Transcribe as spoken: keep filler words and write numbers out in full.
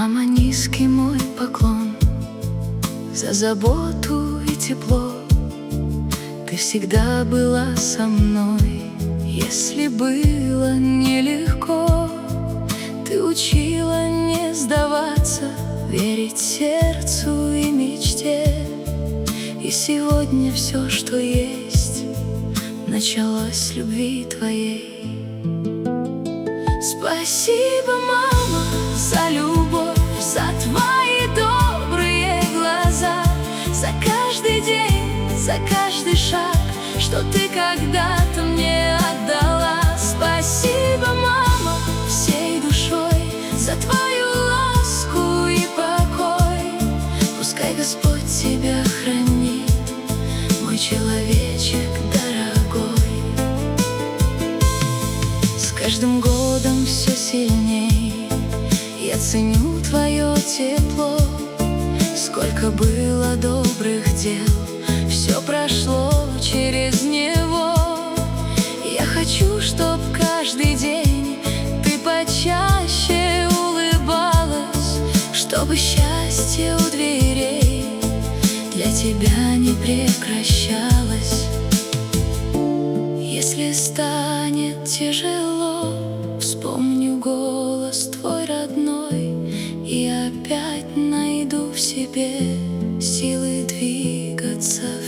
Мама, низкий мой поклон за заботу и тепло. Ты всегда была со мной, если было нелегко. Ты учила не сдаваться, верить сердцу и мечте. И сегодня все, что есть, началось с любви твоей. Спасибо, мама, за любовь, за твои добрые глаза, за каждый день, за каждый шаг, что ты когда-то мне отдала. Спасибо, мама, всей душой за твою ласку и покой. Пускай Господь тебя хранит, мой человечек дорогой. С каждым годом все сильней я ценю твое тепло. Сколько было добрых дел, все прошло через него. Я хочу, чтоб каждый день ты почаще улыбалась, чтобы счастье у дверей для тебя не прекращалось. Если станет тяжело, вспомню голос твой родной, и опять найду в себе силы двигаться